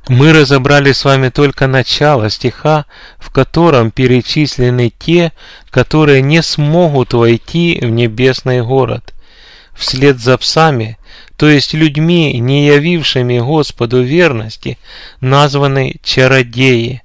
Мы разобрали с вами только начало стиха, в котором перечислены те, которые не смогут войти в небесный город. Вслед за псами, то есть людьми, не явившими Господу верности, названы чародеи.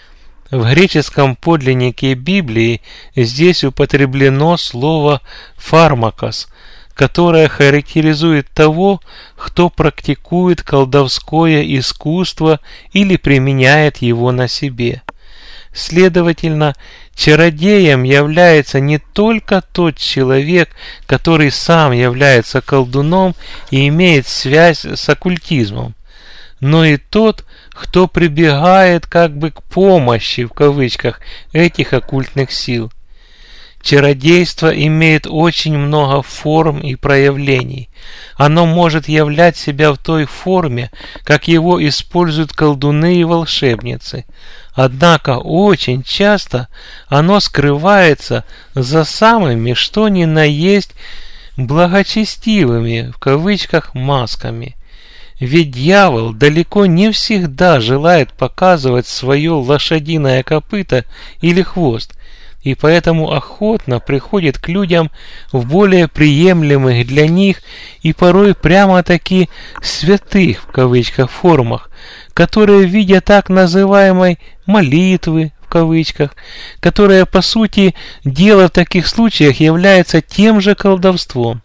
В греческом подлиннике Библии здесь употреблено слово «фармакос», которое характеризует того, кто практикует колдовское искусство или применяет его на себе. Следовательно, чародеем является не только тот человек, который сам является колдуном и имеет связь с оккультизмом, но и тот, кто прибегает как бы к помощи, в кавычках, этих оккультных сил. Чародейство имеет очень много форм и проявлений. Оно может являть себя в той форме, как его используют колдуны и волшебницы. Однако очень часто оно скрывается за самыми что ни на есть благочестивыми, в кавычках, масками. Ведь дьявол далеко не всегда желает показывать свое лошадиное копыто или хвост, и поэтому охотно приходит к людям в более приемлемых для них и порой прямо-таки «святых» в кавычках формах, которые в виде так называемой «молитвы» в кавычках, которая по сути дела в таких случаях является тем же колдовством.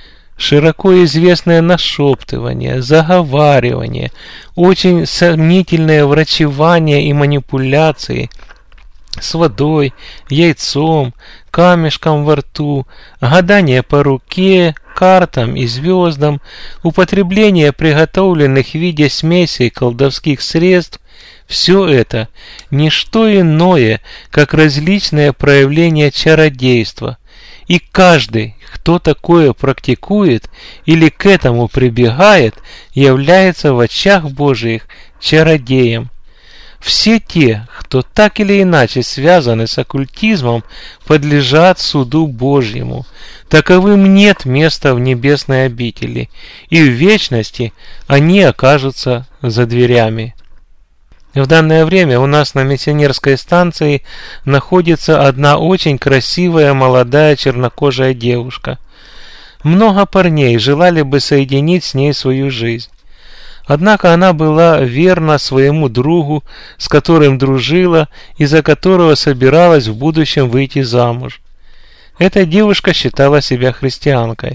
Широко известное нашептывание, заговаривание, очень сомнительное врачевание и манипуляции с водой, яйцом, камешком во рту, гадание по руке, картам и звездам, употребление приготовленных в виде смесей колдовских средств – все это – не что иное, как различные проявления чародейства. И каждый, кто такое практикует или к этому прибегает, является в очах Божиих чародеем. Все те, кто так или иначе связаны с оккультизмом, подлежат суду Божьему. Таковым нет места в небесной обители, и в вечности они окажутся за дверями. В данное время у нас на миссионерской станции находится одна очень красивая молодая чернокожая девушка. Много парней желали бы соединить с ней свою жизнь. Однако она была верна своему другу, с которым дружила и за которого собиралась в будущем выйти замуж. Эта девушка считала себя христианкой.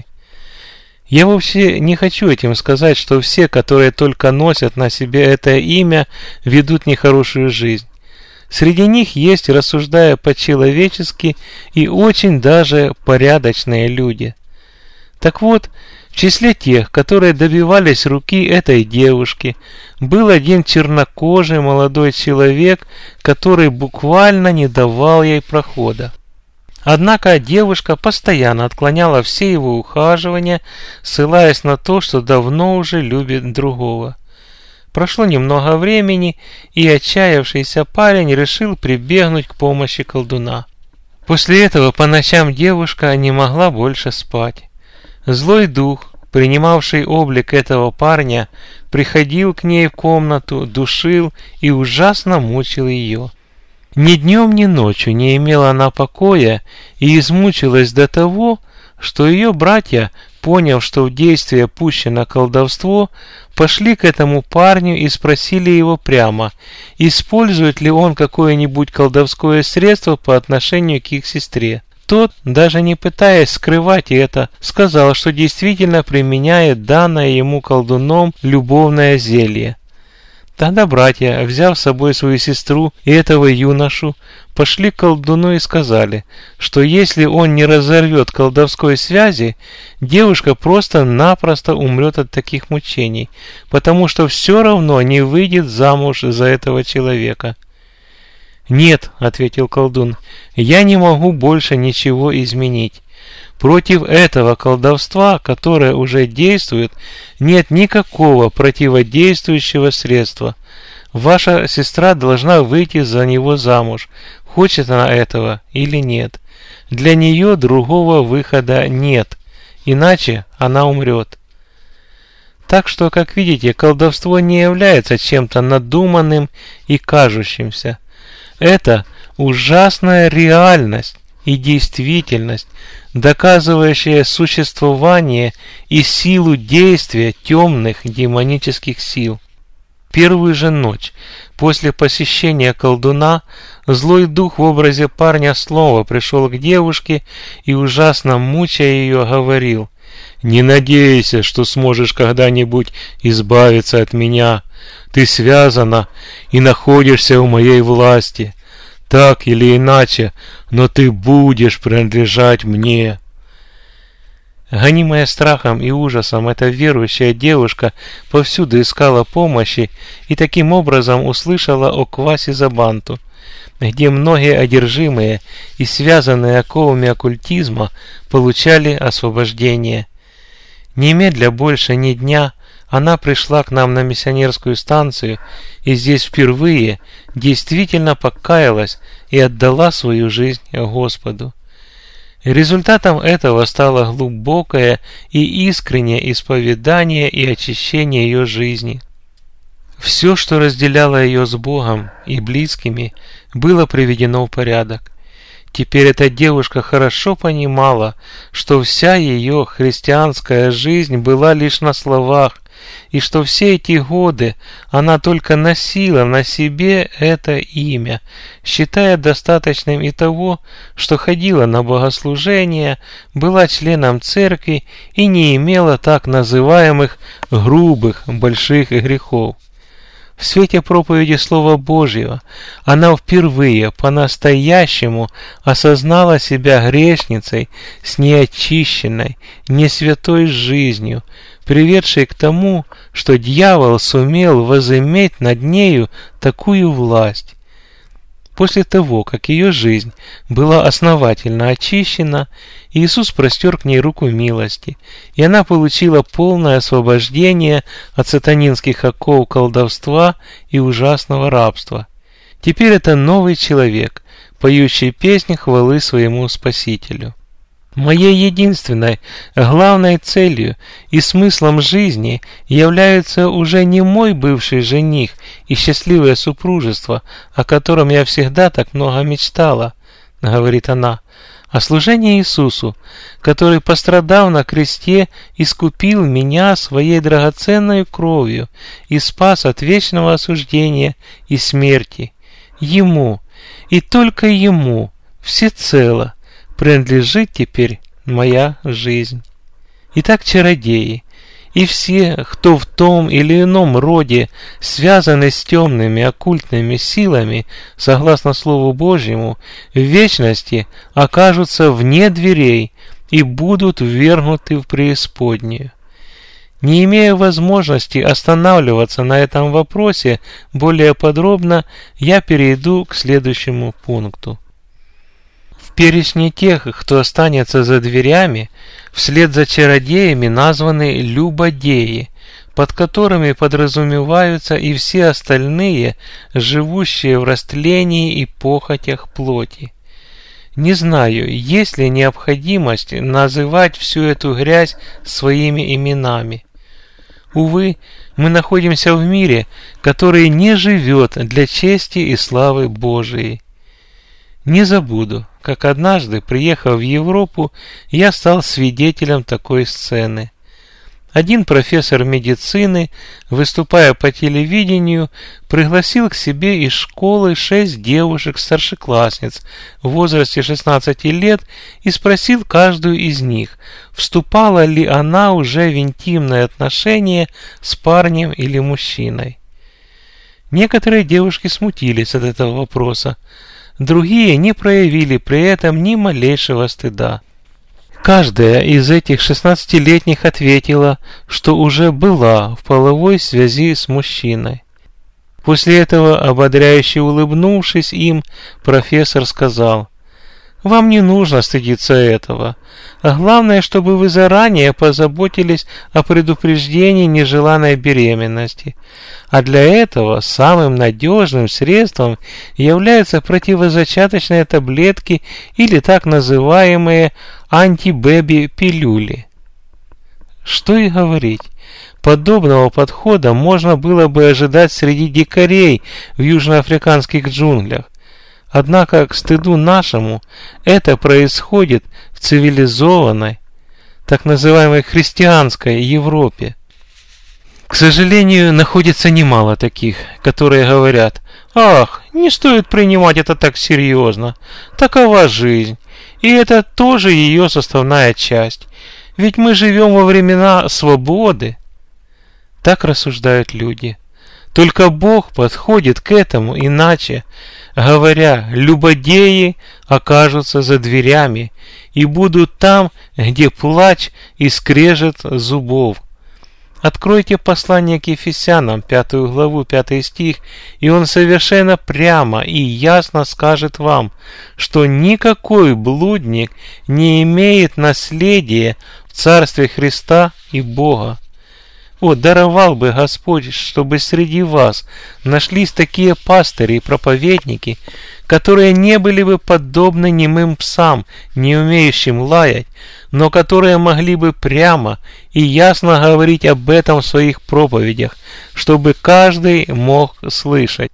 Я вовсе не хочу этим сказать, что все, которые только носят на себе это имя, ведут нехорошую жизнь. Среди них есть, рассуждая по-человечески, и очень даже порядочные люди. Так вот, в числе тех, которые добивались руки этой девушки, был один чернокожий молодой человек, который буквально не давал ей прохода. Однако девушка постоянно отклоняла все его ухаживания, ссылаясь на то, что давно уже любит другого. Прошло немного времени, и отчаявшийся парень решил прибегнуть к помощи колдуна. После этого по ночам девушка не могла больше спать. Злой дух, принимавший облик этого парня, приходил к ней в комнату, душил и ужасно мучил ее. Ни днем, ни ночью не имела она покоя и измучилась до того, что ее братья, поняв, что в действие пущено колдовство, пошли к этому парню и спросили его прямо, использует ли он какое-нибудь колдовское средство по отношению к их сестре. Тот, даже не пытаясь скрывать это, сказал, что действительно применяет данное ему колдуном любовное зелье. Тогда братья, взяв с собой свою сестру и этого юношу, пошли к колдуну и сказали, что если он не разорвет колдовской связи, девушка просто-напросто умрет от таких мучений, потому что все равно не выйдет замуж за этого человека. «Нет», — ответил колдун, — «я не могу больше ничего изменить. Против этого колдовства, которое уже действует, нет никакого противодействующего средства. Ваша сестра должна выйти за него замуж, хочет она этого или нет. Для нее другого выхода нет, иначе она умрет». Так что, как видите, колдовство не является чем-то надуманным и кажущимся. Это ужасная реальность и действительность, доказывающая существование и силу действия темных демонических сил. Первую же ночь после посещения колдуна злой дух в образе парня снова пришел к девушке и, ужасно мучая ее, говорил: «Не надейся, что сможешь когда-нибудь избавиться от меня. Ты связана и находишься в моей власти. Так или иначе, но ты будешь принадлежать мне». Гонимая страхом и ужасом, эта верующая девушка повсюду искала помощи и таким образом услышала о Кваси Забанту, где многие одержимые и связанные оковами оккультизма получали освобождение. Немедля больше ни дня она пришла к нам на миссионерскую станцию и здесь впервые действительно покаялась и отдала свою жизнь Господу. Результатом этого стало глубокое и искреннее исповедание и очищение ее жизни. Все, что разделяло ее с Богом и близкими, было приведено в порядок. Теперь эта девушка хорошо понимала, что вся ее христианская жизнь была лишь на словах, и что все эти годы она только носила на себе это имя, считая достаточным и того, что ходила на богослужения, была членом церкви и не имела так называемых грубых больших грехов. В свете проповеди Слова Божьего она впервые по-настоящему осознала себя грешницей с неочищенной, несвятой жизнью, приведшей к тому, что дьявол сумел возыметь над нею такую власть. После того, как ее жизнь была основательно очищена, Иисус простер к ней руку милости, и она получила полное освобождение от сатанинских оков колдовства и ужасного рабства. Теперь это новый человек, поющий песни хвалы своему Спасителю. Моей единственной, главной целью и смыслом жизни является уже не мой бывший жених и счастливое супружество, о котором я всегда так много мечтала, говорит она, а служение Иисусу, который, пострадав на кресте, искупил меня своей драгоценной кровью и спас от вечного осуждения и смерти. Ему, и только Ему, всецело принадлежит теперь моя жизнь. Итак, чародеи и все, кто в том или ином роде связаны с темными оккультными силами, согласно Слову Божьему, в вечности окажутся вне дверей и будут ввергнуты в преисподнюю. Не имея возможности останавливаться на этом вопросе более подробно, я перейду к следующему пункту. В перечне тех, кто останется за дверями, вслед за чародеями названы любодеи, под которыми подразумеваются и все остальные, живущие в растлении и похотях плоти. Не знаю, есть ли необходимость называть всю эту грязь своими именами. Увы, мы находимся в мире, который не живет для чести и славы Божией. Не забуду, как однажды, приехав в Европу, я стал свидетелем такой сцены. Один профессор медицины, выступая по телевидению, пригласил к себе из школы 6 девушек-старшеклассниц в возрасте 16 лет и спросил каждую из них, вступала ли она уже в интимное отношение с парнем или мужчиной. Некоторые девушки смутились от этого вопроса, другие не проявили при этом ни малейшего стыда. Каждая из этих 16-летних ответила, что уже была в половой связи с мужчиной. После этого, ободряюще улыбнувшись им, профессор сказал: «Вам не нужно стыдиться этого. А главное, чтобы вы заранее позаботились о предупреждении нежеланной беременности. А для этого самым надежным средством являются противозачаточные таблетки или так называемые антибэби-пилюли». Что и говорить, Подобного подхода можно было бы ожидать среди дикарей в южноафриканских джунглях. Однако, к стыду нашему, это происходит в цивилизованной, так называемой христианской Европе. К сожалению, находится немало таких, которые говорят: «Ах, не стоит принимать это так серьезно, такова жизнь, и это тоже ее составная часть, ведь мы живем во времена свободы». Так рассуждают люди. Только Бог подходит к этому иначе, говоря: «Любодеи окажутся за дверями и будут там, где плач и скрежет зубов». Откройте послание к Ефесянам, 5 главу, 5 стих, и он совершенно прямо и ясно скажет вам, что никакой блудник не имеет наследия в Царстве Христа и Бога. О, даровал бы Господь, чтобы среди вас нашлись такие пастыри и проповедники, которые не были бы подобны немым псам, не умеющим лаять, но которые могли бы прямо и ясно говорить об этом в своих проповедях, чтобы каждый мог слышать.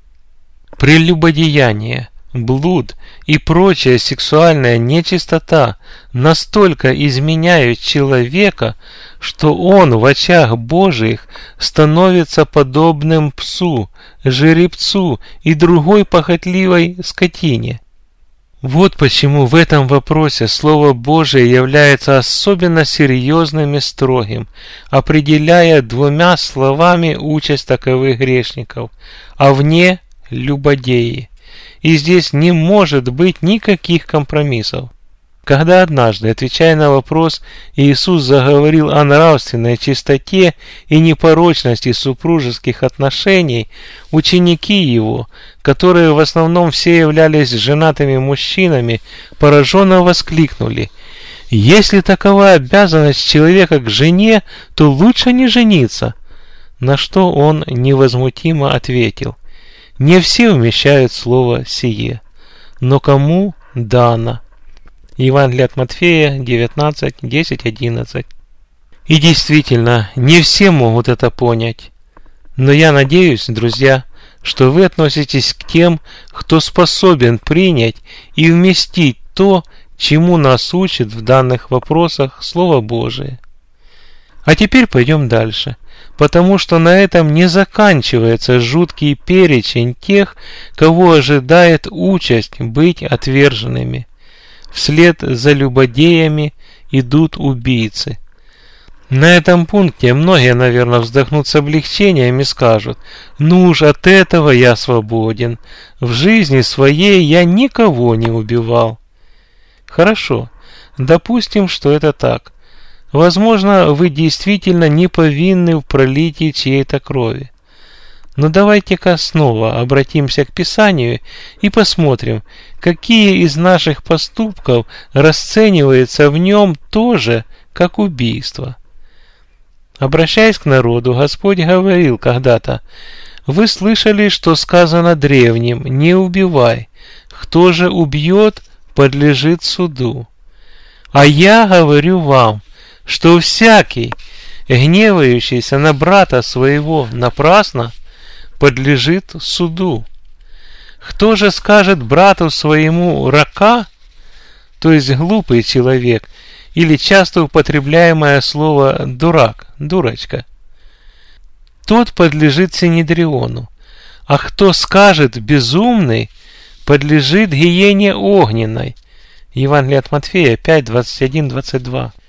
Прелюбодеяние, блуд и прочая сексуальная нечистота настолько изменяют человека, что он в очах Божиих становится подобным псу, жеребцу и другой похотливой скотине. Вот почему в этом вопросе Слово Божие является особенно серьезным и строгим, определяя 2 словами участь таковых грешников, а вне – любодеи. И здесь не может быть никаких компромиссов. Когда однажды, отвечая на вопрос, Иисус заговорил о нравственной чистоте и непорочности супружеских отношений, ученики Его, которые в основном все являлись женатыми мужчинами, пораженно воскликнули: «Если такова обязанность человека к жене, то лучше не жениться». На что Он невозмутимо ответил: «Не все вмещают слово сие, но кому дано». Евангелие от Матфея 19, 10, 11. И действительно, не все могут это понять. Но я надеюсь, друзья, что вы относитесь к тем, кто способен принять и вместить то, чему нас учит в данных вопросах Слово Божие. А теперь пойдем дальше, потому что на этом не заканчивается жуткий перечень тех, кого ожидает участь быть отверженными. Вслед за любодеями идут убийцы. На этом пункте многие, наверное, вздохнут с облегчением и скажут: «Ну уж от этого я свободен. В жизни своей я никого не убивал». Хорошо, допустим, что это так. Возможно, вы действительно не повинны в пролитии чьей-то крови. Но давайте-ка снова обратимся к Писанию и посмотрим, какие из наших поступков расцениваются в нем тоже как убийство. Обращаясь к народу, Господь говорил когда-то: «Вы слышали, что сказано древним: не убивай. Кто же убьет, подлежит суду. А я говорю вам, что всякий, гневающийся на брата своего напрасно, подлежит суду. Кто же скажет брату своему рака, то есть глупый человек, или часто употребляемое слово дурак, дурочка, тот подлежит Синедриону, а кто скажет безумный, подлежит гиене огненной». Евангелие от Матфея 5, 21, 22.